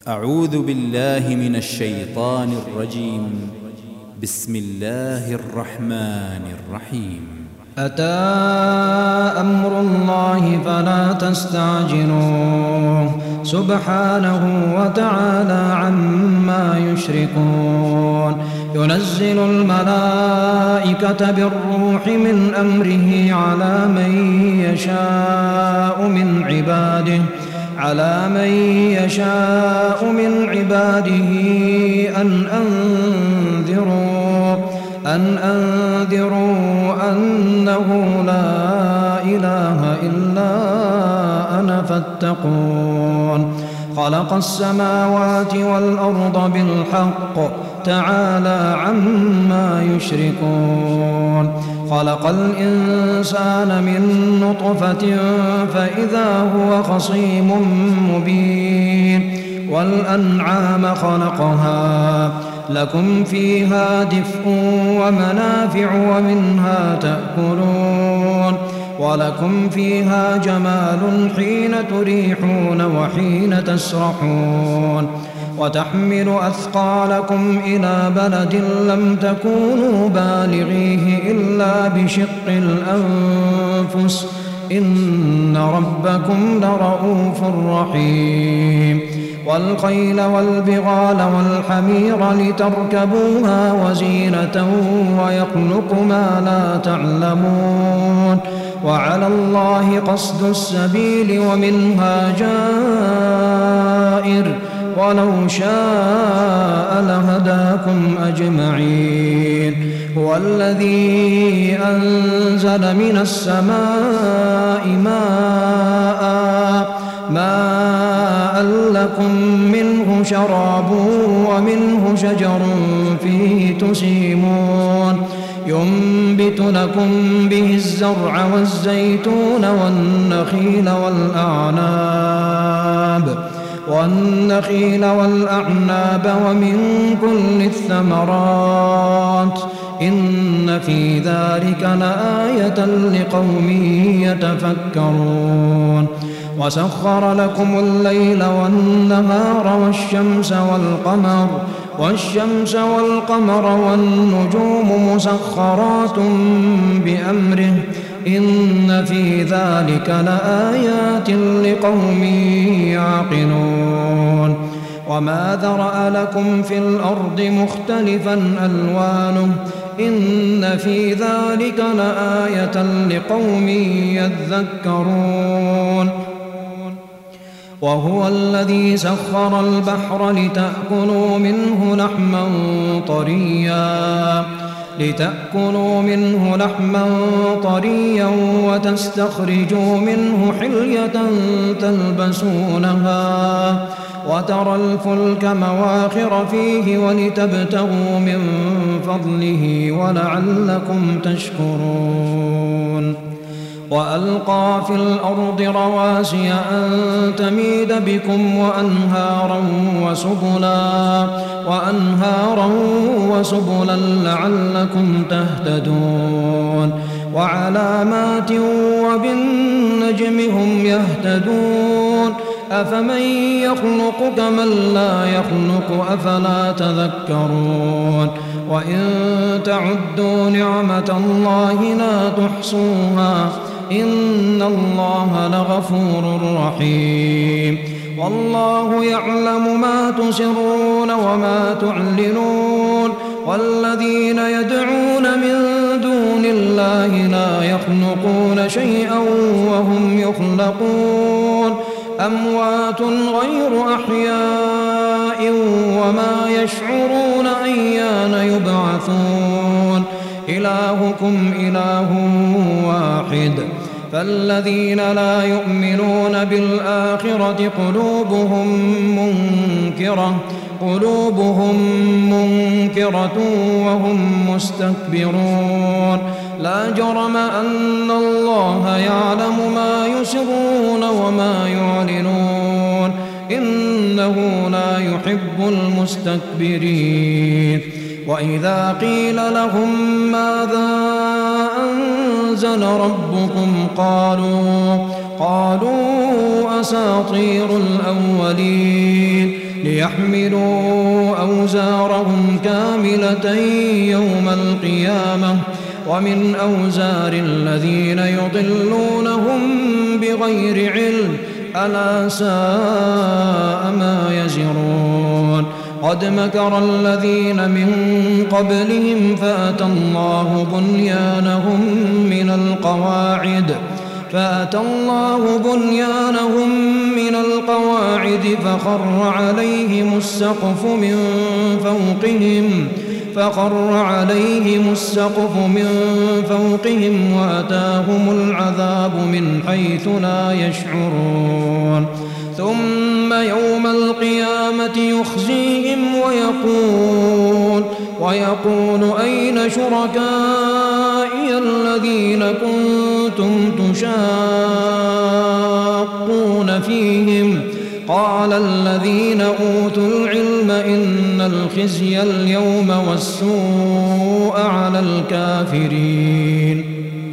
أعوذ بالله من الشيطان الرجيم. بسم الله الرحمن الرحيم. أتى أمر الله فلا تستعجلوه سبحانه وتعالى عما يشركون. ينزل الملائكة بالروح من أمره على من يشاء من عباده أن أنذروا أنه لا إله إلا أنا فاتقون. خلق السماوات والأرض بالحق تعالى عما يشركون. خلق الإنسان من نطفة فإذا هو خصيم مبين. والأنعام خلقها لكم فيها دفء ومنافع ومنها تأكلون. ولكم فيها جمال حين تريحون وحين تسرحون. وتحمل أثقالكم إلى بلد لم تكونوا بالغيه إلا بشق الأنفس إن ربكم لرؤوف رحيم. والخيل والبغال والحمير لتركبوها وزينة ويخلق ما لا تعلمون. وعلى الله قصد السبيل ومنها جائر ولو شاء لهداكم أجمعين. هو الذي أنزل من السماء ماء لكم منه شراب ومنه شجر فيه تسيمون. ينبت لكم به الزرع والزيتون والنخيل والأعناب ومن كل الثمرات إن في ذلك لآية لقوم يتفكرون. وسخر لكم الليل والنهار والشمس والقمر والنجوم مسخرات بأمره إن في ذلك لآيات لقوم يعقلون. وما ذرأ لكم في الأرض مختلفا ألوانه إن في ذلك لآية لقوم يذكرون. وهو الذي سخر البحر لتأكلوا منه لحما طريا وتستخرجوا منه حلية تلبسونها وترى الفلك مواخر فيه ولتبتغوا من فضله ولعلكم تشكرون. وألقى في الأرض رواسي أن تميد بكم وأنهارا وسبلا لعلكم تهتدون. وعلامات وبالنجم هم يهتدون. أفمن يخلق كمن لا يخلق أفلا تذكرون. وإن تعدوا نعمة الله لا تحصوها إن الله لغفور رحيم. والله يعلم ما تسرون وما تعلنون. والذين يدعون من دون الله لا يخلقون شيئا وهم يخلقون. أموات غير أحياء وما يشعرون أيان يبعثون. إلهكم إله واحد. فالذين لا يؤمنون بالآخرة قلوبهم منكرة وهم مستكبرون. لا جرم أن الله يعلم ما يسرون وما يعلنون إنه لا يحب المستكبرين. وإذا قيل لهم ماذا أنزل ربكم قالوا أساطير الأولين ليحملوا أوزارهم كاملة يوم القيامة ومن أوزار الذين يضلونهم بغير علم ألا ساء ما يزرون قد مكر الذين من قبلهم فأتى الله بنيانهم من القواعد فخر عليهم السقف من فوقهم وأتاهم العذاب من حيث لا يشعرون ثم يوم القيامة يخزيهم ويقول أين شركائي الذين كنتم تشاقون فيهم قال الذين أوتوا العلم إن الخزي اليوم والسوء على الكافرين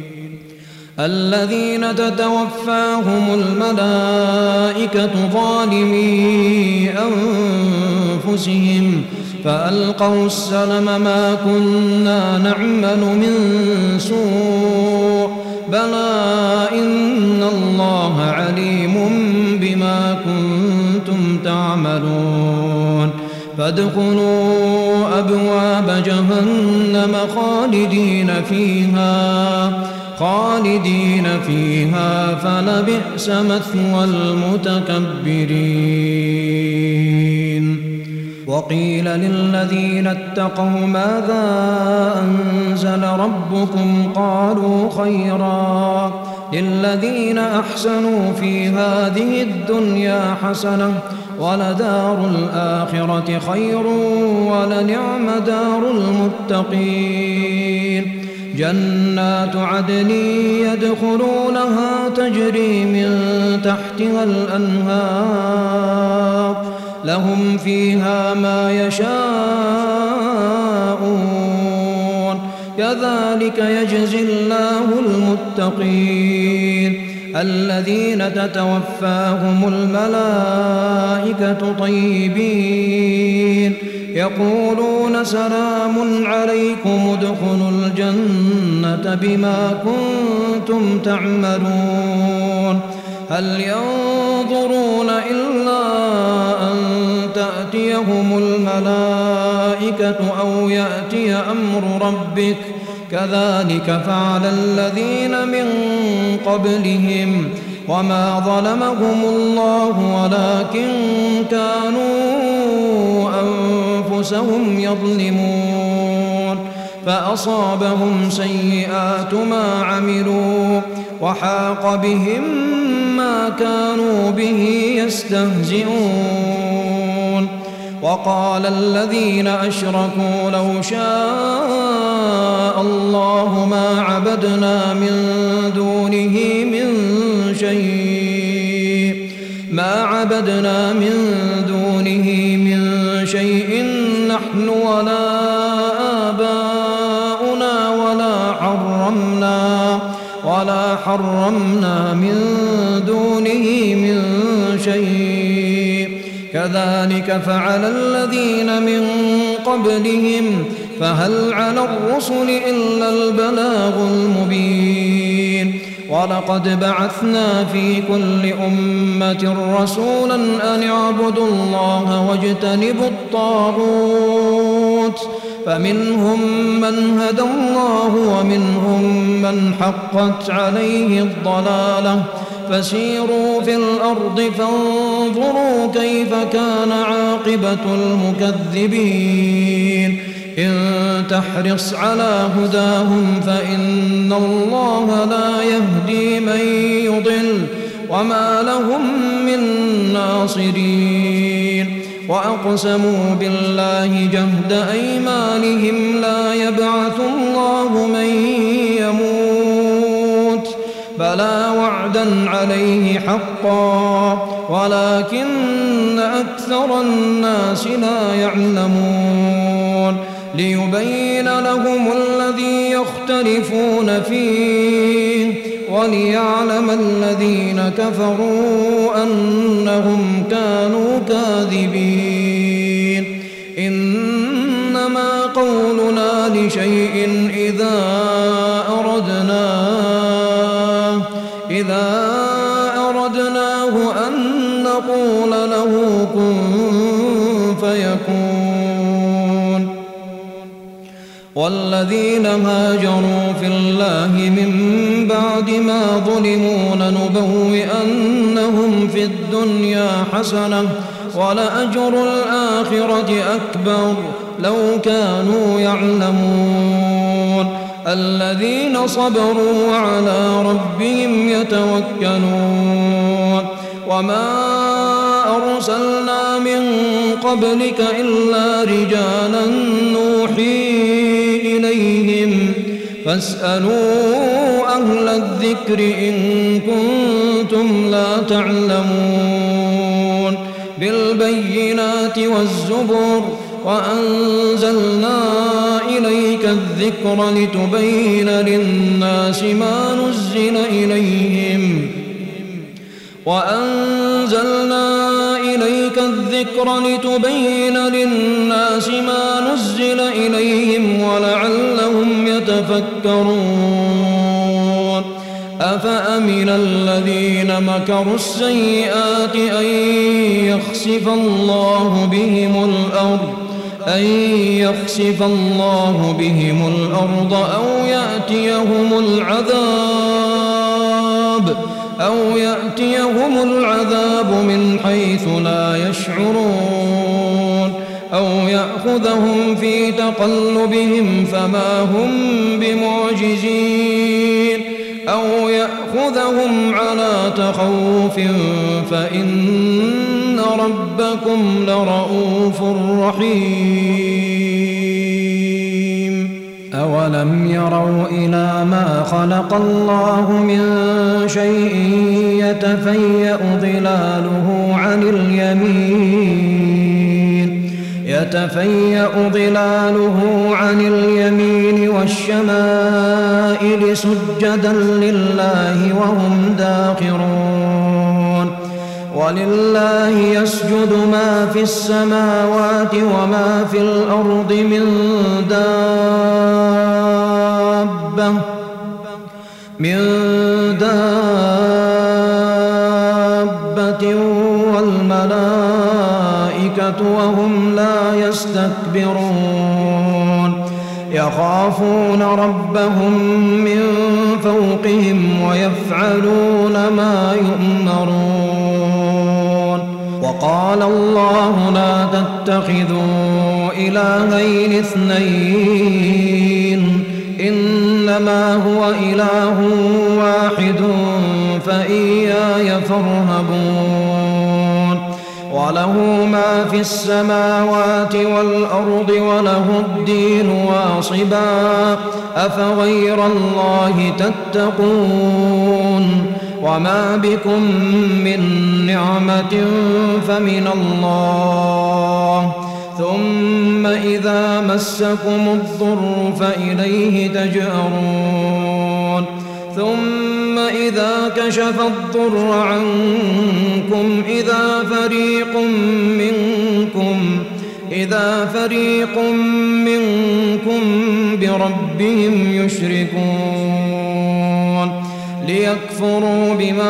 الذين تتوفاهم الملائكة ظالمي أنفسهم فألقوا السلم ما كنا نعمل من سوء بلى إن الله عليم بما كنتم تعملون فادخلوا أبواب جهنم خالدين فيها فلبئس مثوى المتكبرين وقيل للذين اتقوا ماذا أنزل ربكم قالوا خيرا للذين أحسنوا في هذه الدنيا حسنة ولدار الآخرة خير ولنعم دار المتقين جنات عدن يدخلونها تجري من تحتها الأنهار لهم فيها ما يشاءون كذلك يجزي الله المتقين الذين تتوفاهم الملائكة طيبين يقولون سلام عليكم ادخلوا الجنة بما كنتم تعملون هل ينظرون إلا أن تأتيهم الملائكة أو يأتي أمر ربك كذلك فعل الذين من قبلهم وما ظلمهم الله ولكن كانوا أنفسهم يظلمون فأصابهم سيئات ما عملوا وحاق بهم ما كانوا به يستهزئون وقال الذين أشركوا لو شاء الله ما عبدنا من دونه من شيء نحن ولا آباؤنا ولا حرمنا من دونه من شيء كذلك فعل الذين من قبلهم فهل على الرسل إلا البلاغ المبين ولقد بعثنا في كل أمة رسولا أن اعبدوا الله واجتنبوا الطاغوت فمنهم من هدى الله ومنهم من حقت عليه الضلالة فسيروا في الأرض فانظروا كيف كان عاقبة المكذبين إن تحرص على هداهم فإن الله لا يهدي من يضل وما لهم من ناصرين وأقسموا بالله جهد أيمانهم لا يبعث الله من يموت بلى وعدا عليه حقا ولكن أكثر الناس لا يعلمون ليبين لهم الذي يختلفون فيه وليعلم الذين كفروا أنهم كانوا كاذبين قولنا لشيء إذا أردناه أن نقول له كن فيكون. والذين هاجروا في الله من بعد ما ظلموا لنبوئنهم في الدنيا حسنة ولأجر الآخرة أكبر لو كانوا يعلمون. الذين صبروا وعلى ربهم يتوكلون. وما أرسلنا من قبلك إلا رجالا نوحي إليهم فاسألوا أهل الذكر إن كنتم لا تعلمون. بالبينات والزبر وأنزلنا إليك الذكر لتبين للناس ما نزل إليهم ولعلهم يتفكرون. أفأمن الذين مكروا السيئات أن يخسف الله بهم الأرض أو يأتيهم العذاب من حيث لا يشعرون أو يأخذهم في تقلبهم فما هم بمعجزين أو يأخذهم على تخوف فإن ربكم لرؤوف رحيم. أولم يروا إلى ما خلق الله من شيء يتفيأ ظلاله عن اليمين والشمائل سجدا لله وهم داخرون. ولله يسجد ما في السماوات وما في الأرض من دابة والملائكة وهم لا يستكبرون. يخافون ربهم من فوقهم ويفعلون ما يؤمرون. وقال الله لا تتخذوا إلهين اثنين إنما هو إله واحد فإياي فارهبون. وله ما في السماوات والأرض وله الدين واصبا أفغير الله تتقون. وما بكم من نعمة فمن الله ثم إذا مسكم الضر فإليه تجأرون. ثم إذا كشف الضر عنكم إذا فريق منكم بربهم يشركون. ليكفروا بما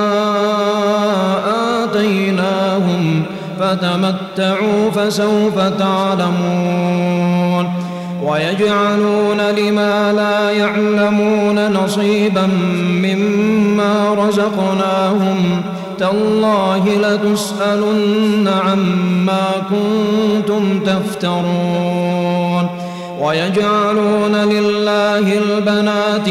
آتيناهم فتمتعوا فسوف تعلمون. ويجعلون لما لا يعلمون نصيبا مما رزقناهم تالله لتسألن عما كنتم تفترون. ويجعلون لله البنات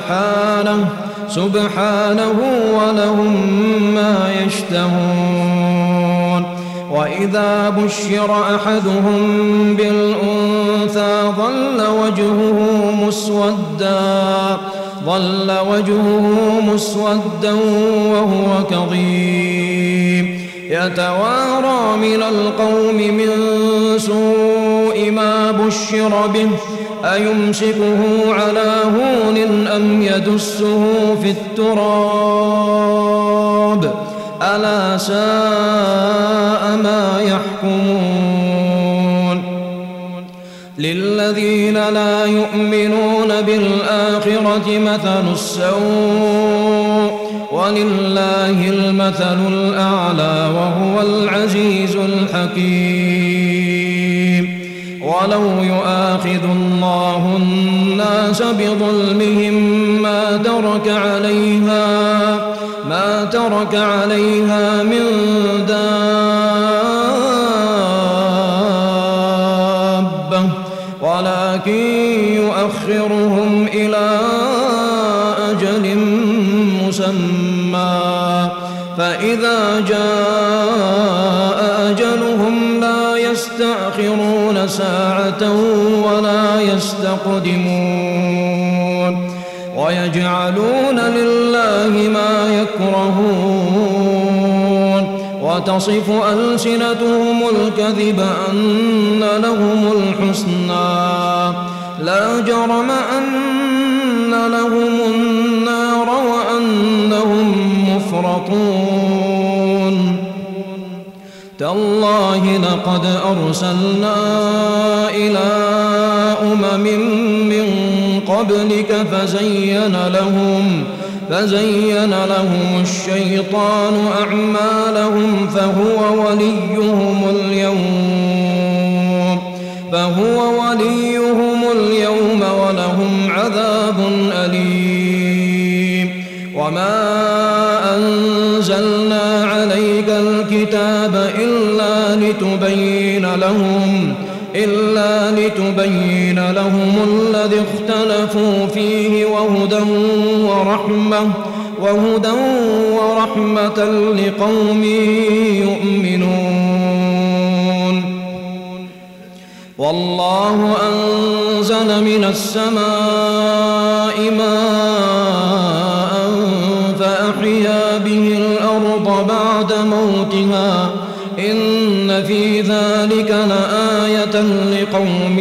سبحانه ولهم ما يشتهون. وإذا بشر أحدهم بالأنثى ظل وجهه مسودا وهو كظيم يتوارى من القوم من سوء ما بشر به أيمسكه على هون أم يدسه في التراب ألا ساء ما يحكمون. للذين لا يؤمنون بالآخرة مثل السوء ولله المثل الأعلى وهو العزيز الحكيم ولو يؤاخذ الله الناس بظلمهم ما ترك عليها من دابة ولكن يؤخرهم إلى أجل مسمى فإذا جاء أجلهم لا يستأخرون ساعة ولا يستقدمون ويجعلون لله ما يكرهون وتصف ألسنتهم الكذب أن لهم الحسنى لا جرم أن لهم النار وأنهم مفرطون تالله لقد أرسلنا إلى أمم من قبلك فزين لهم الشيطان أعمالهم فهو وليهم اليوم ولهم عذاب أليم وما أنزلنا عليك الكتاب إلا لتبين لهم الذي اختلفوا فيه وهدى ورحمة لقوم يؤمنون والله أنزل من السماء ماء فأحيا به الأرض بعد موتها إن في ذلك لآية لقوم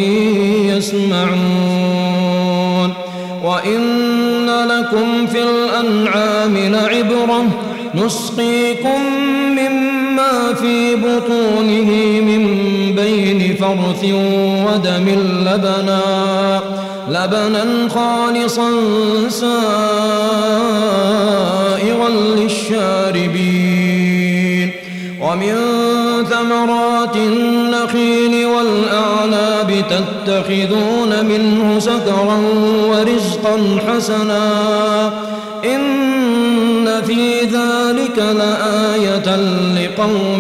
يسمعون وإن لكم في الأنعام لعبرة نسقيكم مما في بطونه من بين فرث ودم لبنا خالصا سائغا للشاربين ومن ثمرات النخيل والأعناب تتخذون منه سكرا ورزقا حسنا إن في ذلك لآية لقوم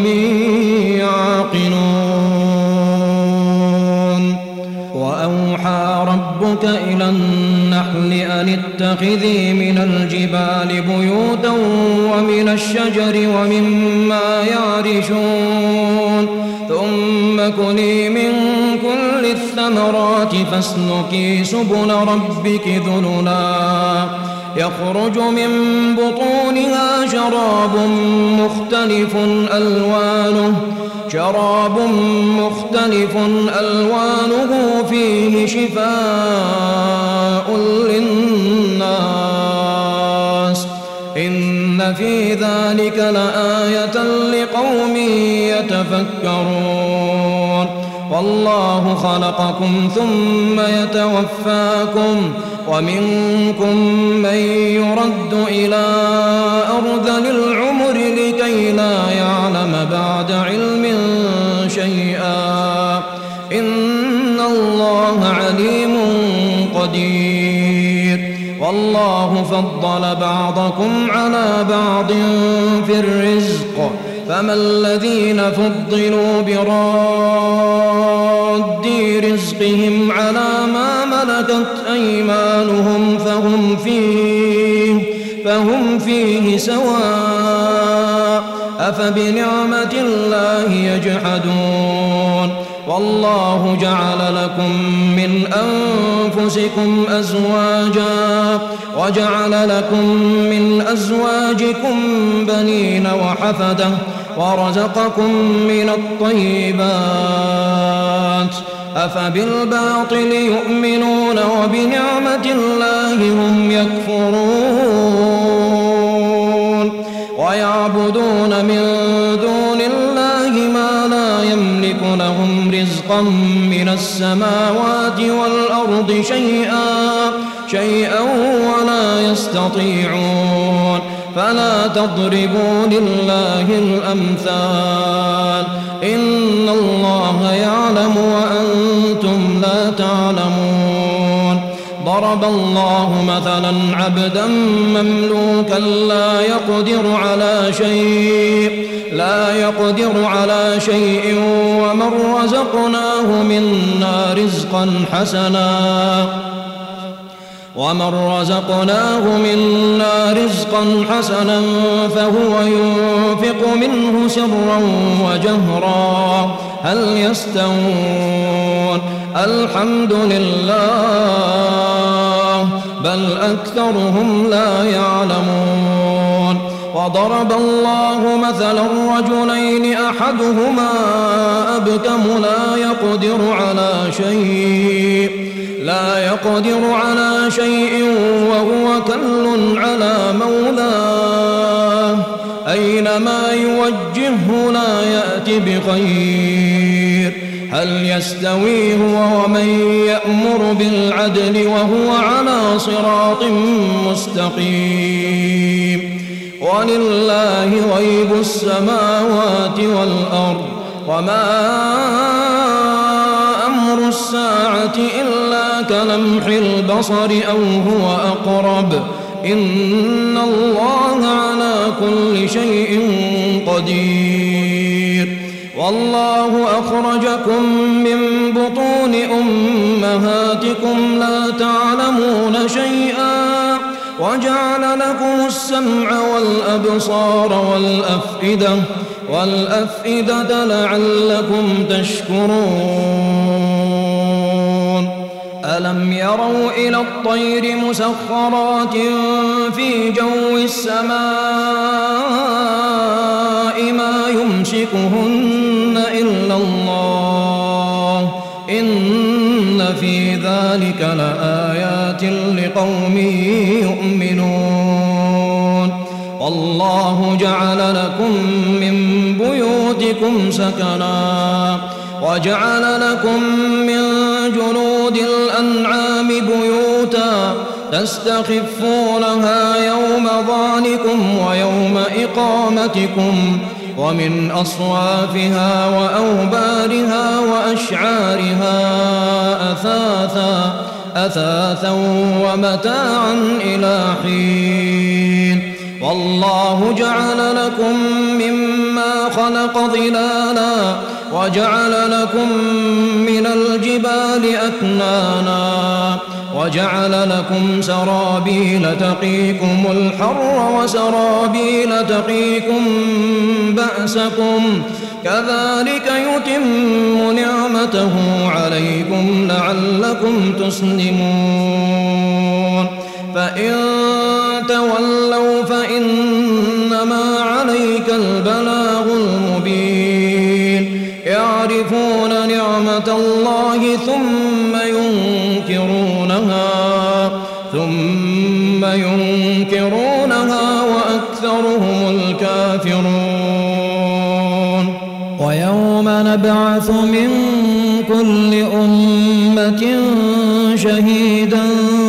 يعقلون وأوحى ربك إلى النحل أن اتخذي من الجبال بيوتا ومن الشجر ومما يعرشون ثم كلي من كل الثمرات فاسلكي سبل ربك ذللا يخرج من بطونها شراب مختلف ألوانه فيه شفاء للناس إن في ذلك لآية لقوم يتفكرون والله خلقكم ثم يتوفاكم ومنكم من يرد إلى أرذل العمر لكي لا يعلم بعد علم شيئا إن الله عليم قدير والله فضل بعضكم على بعض في الرزق فما الذين فضلوا براد رزقهم على ما ملكت أيمانهم فهم فيه سواء أفبنعمة الله يجحدون والله جعل لكم من أنفسكم أزواجا وجعل لكم من أزواجكم بنين وحفدة ورزقكم من الطيبات أفبالباطل يؤمنون وبنعمة الله هم يكفرون ويعبدون من دون الله ما لا يملك لهم رزقا رزقا من السماوات والأرض شيئا ولا يستطيعون فلا تضربوا لله الأمثال إن الله يعلم وأنتم لا تعلمون ضرب الله مثلا عبدا مملوكا لا يقدر على شيء ومن رزقناه منا رزقا حسنا فهو ينفق منه سرا وجهرا هل يستوون الحمد لله بل أكثرهم لا يعلمون وضرب الله مثلا رجلين أحدهما أبكم لا يقدر على شيء وهو كل على مولاه أينما يوجهه لا يأتي بخير هل يستوي هو ومن يأمر بالعدل وهو على صراط مستقيم ولله غيب السماوات والأرض وما أمر الساعة إلا كلمح البصر أو هو أقرب إن الله على كل شيء قدير والله أخرجكم من بطون أمهاتكم لا تعلمون شيئا وجعل لكم السمع والأبصار والأفئدة لعلكم تشكرون ألم يروا إلى الطير مسخرات في جو السماء ما يمسكهن إلا الله إن في ذلك لآيات لقوم يؤمنون والله جعل لكم من بيوتكم سكنا وجعل لكم من جلود الأنعام بيوتا تستخفونها يوم ظعنكم ويوم إقامتكم ومن أصوافها وأوبارها وأشعارها أثاثا ومتاعا إلى حين والله جعل لكم مما خلق ظلالا وجعل لكم من الجبال أكنانا وجعل لكم سرابيل تقيكم الحر وسرابيل تقيكم بأسكم كذلك يتم نعمته عليكم لعلكم تسلمون فإن تولوا فإنما عليك البلاغ المبين يعرفون نعمة الله ثم ينكرونها وأكثرهم الكافرون ويوم نبعث من كل أمة شهيدا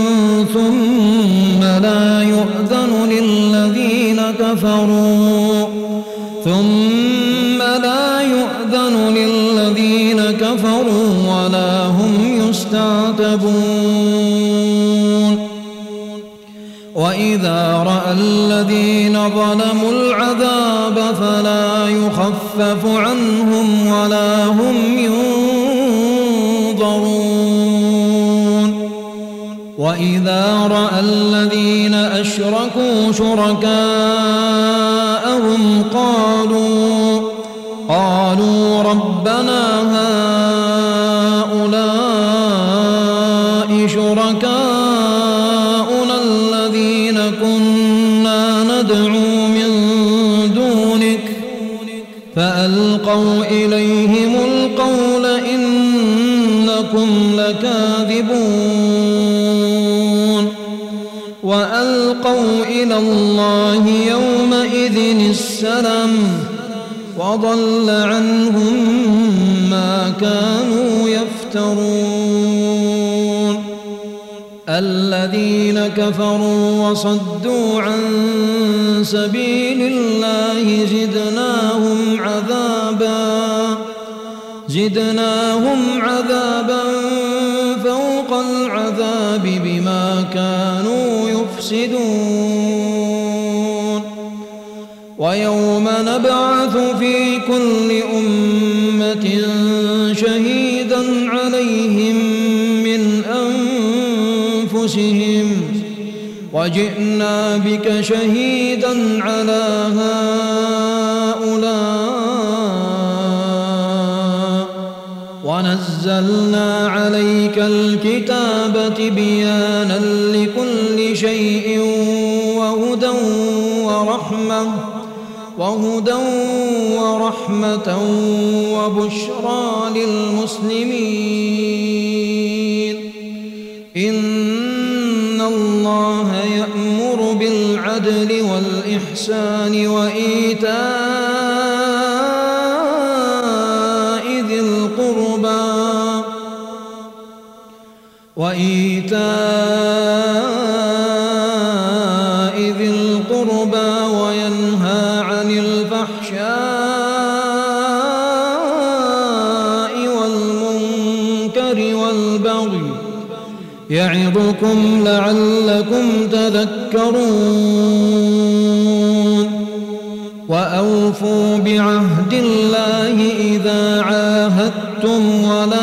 ثم لا يؤذن للذين كفروا ولا هم يستعتبون وإذا رأى الذين ظلموا العذاب فلا يخفف عنهم ولا هم ينظرون وإذا رأى الذين أشركوا شركاءهم قالوا ربنا هؤلاء شركاؤنا الذين كنا ندعو من دونك فألقوا إليهم القول إنكم لكاذبون وألقوا إلى الله يومئذ السلام وضل عنهم ما كانوا يفترون الذين كفروا وصدوا عن سبيل الله زدناهم عذابا فوق العذاب بما كانوا يفسدون ويوم نبعث في كل أمة شهيدا عليهم من أنفسهم وجئنا بك شهيدا على هؤلاء ونزلنا عليك الكتاب تبيانا لكل شيء وهدى ورحمة وبشرى للمسلمين إن الله يأمر بالعدل والإحسان وإيتاء ذي القربى وينهى عن الفحشاء والمنكر والبغي يعظكم لعلكم تذكرون وأوفوا بعهد الله إذا عاهدتم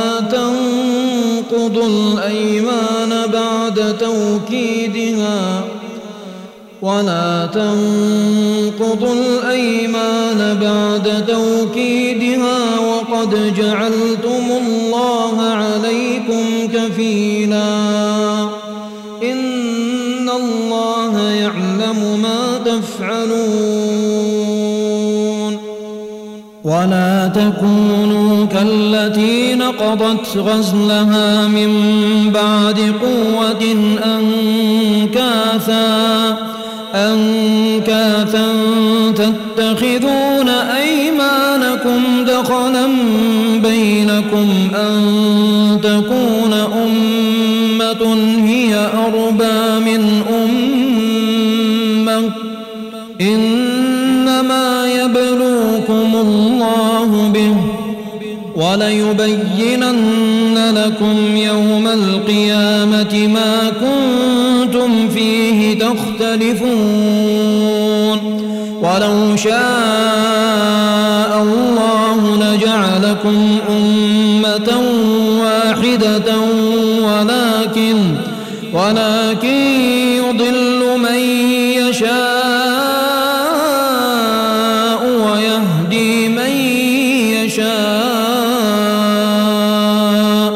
ولا تنقضوا الأيمان بعد توكيدها وقد جعلتم الله عليكم كفيلا إن الله يعلم ما تفعلون ولا تكونوا كالتي نقضت غزلها من بعد قوة أنكاثا تتخذون أيمانكم دخلا بينكم أن تكون أمة هي أربى من أمة إنما يبلوكم الله به وليبينن لكم يوم القيامة ما كنتم فيه تختلفون ولو شاء الله لجعلكم أمة واحدة ولكن يضل من يشاء ويهدي من يشاء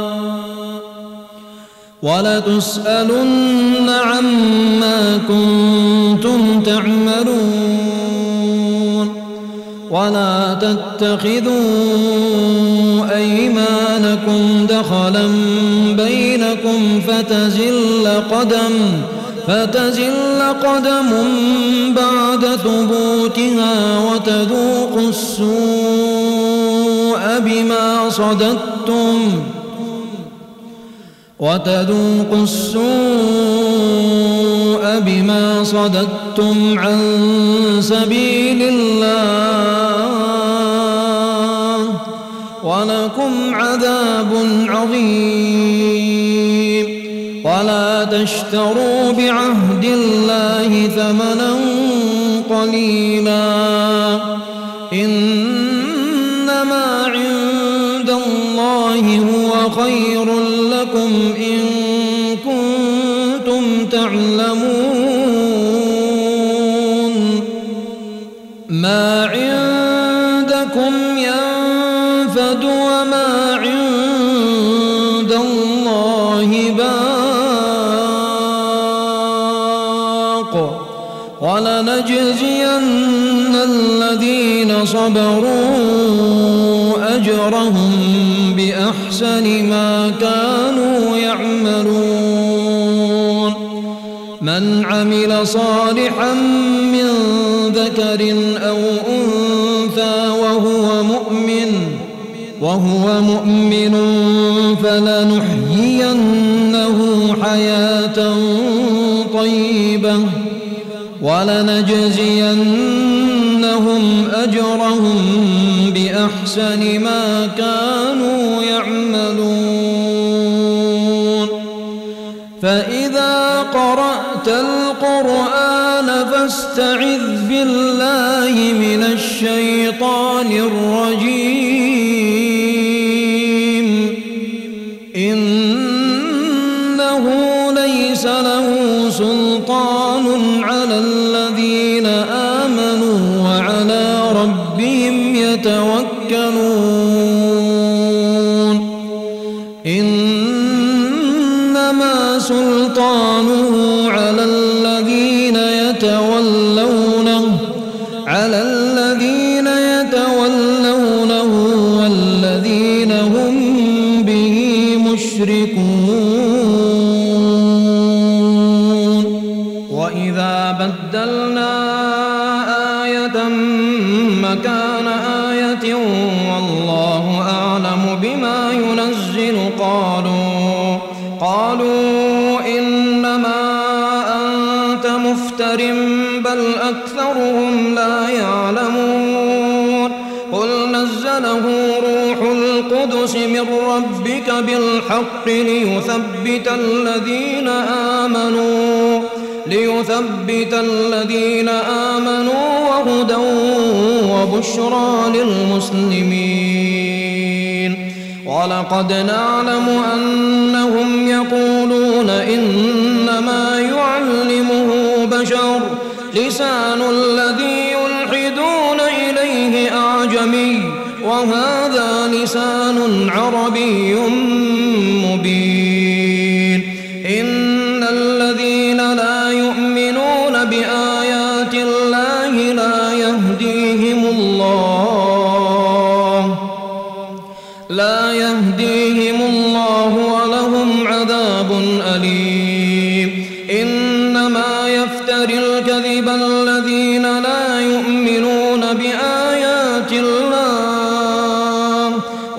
ولتسألن عما كنتم تعملون ولا تتخذوا أيمانكم دخلا بينكم فتزل قدم بعد ثبوتها وتذوقوا السوء بما صددتم عن سبيل الله ولكم عذاب عظيم ولا تشتروا بعهد الله ثمنا قليلا إنما عند الله هو خير لكم إن كنتم تعلمون ما عندكم ينفد وما عند الله باق ولنجزين الذين صبروا أجرهم بأحسن ما كانوا يعملون من عمل صالحا من ذكر أو أنثى وهو مؤمن فلنحيينه حياة طيبة ولنجزينهم أجرهم بأحسن ما كانوا يعملون. فإذا قرأت القرآن فاستعذ بالله من الشيطان الرجيم. إنه ليس له سلطان على الذين آمنوا وعلى ربهم يتوكلون. إنما سلطانه على الذين يتولونه والذين هم به مشركون. وإذا بدلنا آية مكان آية والله أعلم بما ينزل قالوا إنما أنت مفتر بل أكثرهم لا يعلمون. قل نزله روح القدس من ربك بالحق ليثبت الذين آمنوا وهدى وبشرى للمسلمين. ولقد نعلم أنهم يقولون إنما يعلمه بشر لسان الذي يلحدون إليه أعجمي وهذا لسان عربي مبين. إن الذين لا يؤمنون بآيات الله لا يهديهم الله ولهم عذاب أليم. إنما يفتري الكذب الذين لا يؤمنون بآيات الله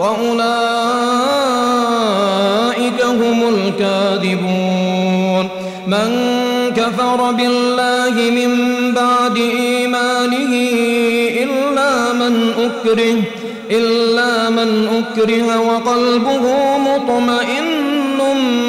وأولئك هم الكاذبون. من كفر بالله من بعد إيمانه إلا من أكره وقلبه مطمئن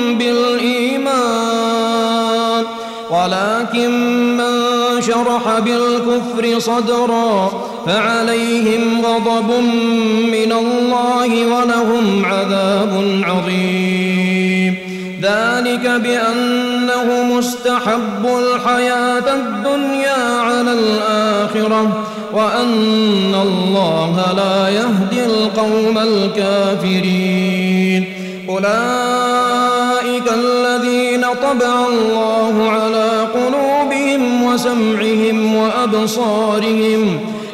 بالإيمان ولكن من شرح بالكفر صدرا فعليهم غضب من الله ولهم عذاب عظيم. ذلك بأنه مستحب الحياة الدنيا على الآخرة وأن الله لا يهدي القوم الكافرين. أولئك الذين طبع الله على قلوبهم وسمعهم وأبصارهم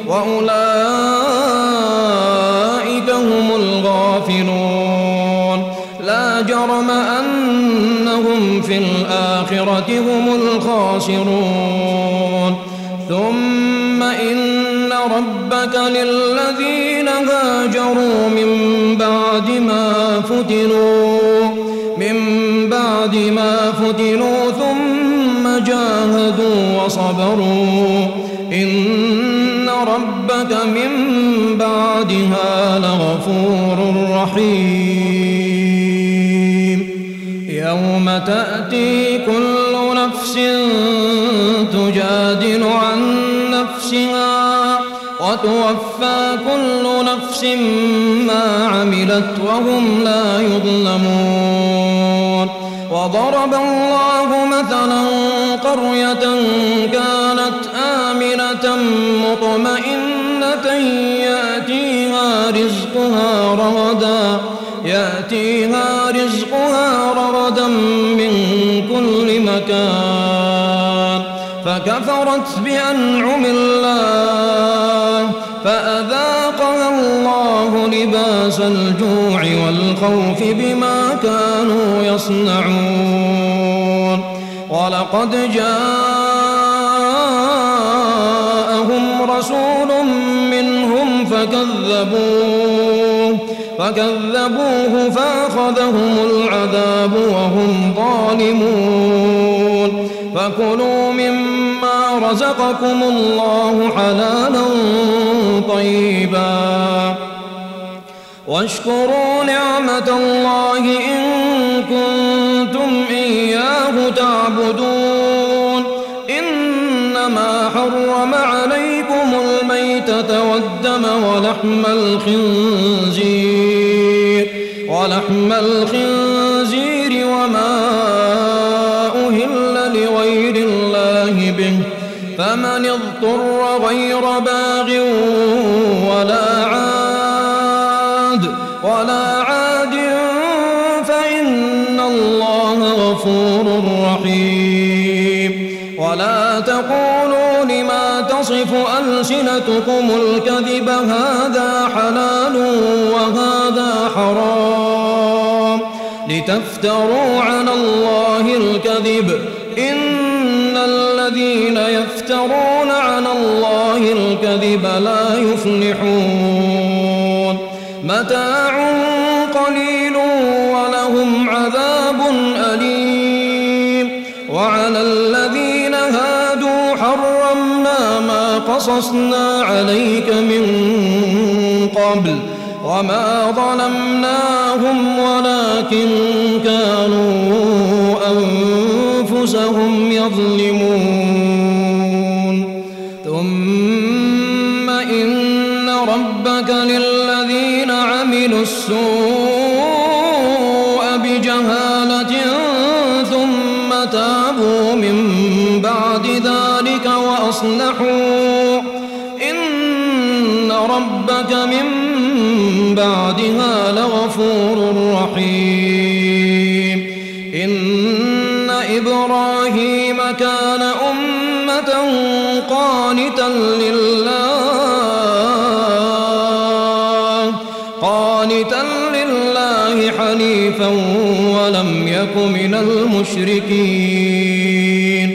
وأولئك هم الغافلون. لا جرم أنهم في الآخرة هم الخاسرون. ثم إن ربك للذين هاجروا من بعد ما فتنوا ثم جاهدوا وصبروا إن ربك من بعدها لغفور رحيم. يوم تأتي كل نفس تجادل عن نفسها وتوفى كل نفس ما عملت وهم لا يظلمون. وضرب الله مثلا قرية كانت آمنة مطمئنة يأتيها رزقها رغدا من كل مكان فكفرت بأنعم الله فأذاقها الله لباس الجوع والخوف بما كانوا يصنعون. ولقد جاءهم رسول منهم فكذبوه فأخذهم العذاب وهم ظالمون فكلوا مما رزقكم الله حلالا طيبا واشكروا نعمة الله إن كنتم إياه تعبدون إنما حرم عليكم الميتة والدم ولحم الخنزير وما أهل لغير الله به فمن اضطر غير باغ ولا عاد فإن الله غفور رحيم ولا تقولوا لما تصف ألسنتكم الكذب هذا حلال وهذا حرام لتفتروا على الله الكذب إن الذين يفترون على الله الكذب لا يفلحون متاع قليل ولهم عذاب أليم وعلى الذين هادوا حرمنا ما قصصنا عليك من قبل وما ظلمناهم ولكن كانوا أنفسهم يظلمون ثم إن ربك للذين عملوا السوء بجهالة ثم تابوا من بعد ذلك وأصلحوا إن ربك من بعدها لغفور رحيم إن إبراهيم كان أمة قانتا لله حنيفا ولم يك من المشركين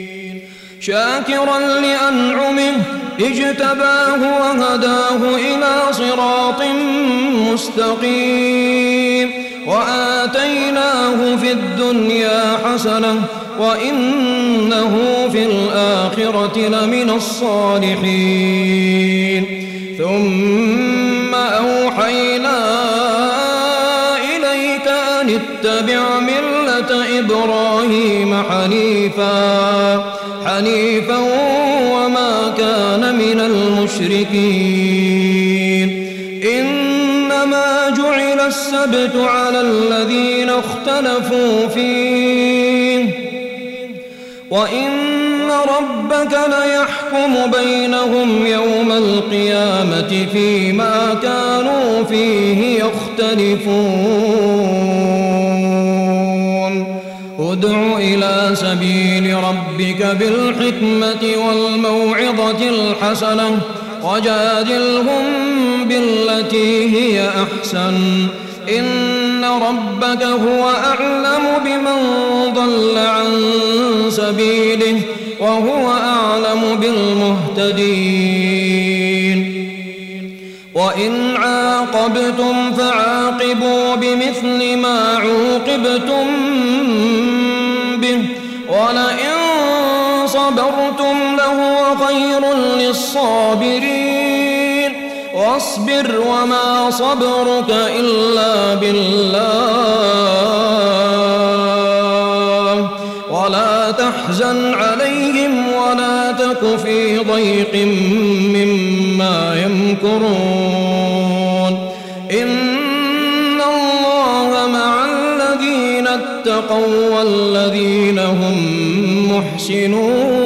شاكرا لأنعمه اجتباه وهداه إلى صراط مستقيم وآتيناه في الدنيا حسنة وإنه في الآخرة لمن الصالحين ثم أوحينا إليك أن اتبع ملة إبراهيم حنيفا وما كان من المشركين إنما جعل السبت على الذين اختلفوا فيه وإن ربك ليحكم بينهم يوم القيامة فيما كانوا فيه يختلفون ادع إلى سبيل ربك بالحكمة والموعظة الحسنة وجادلهم بالتي هي أحسن إن ربك هو أعلم بمن ضل عن سبيله وهو أعلم بالمهتدين وإن عاقبتم فعاقبوا بمثل ما عوقبتم به ولئن صبرتم لهو خير للصابرين واصبر وما صبرك إلا بالله ولا تحزن عليهم ولا تك في ضيق مما يمكرون إن الله مع الذين اتقوا والذين هم محسنون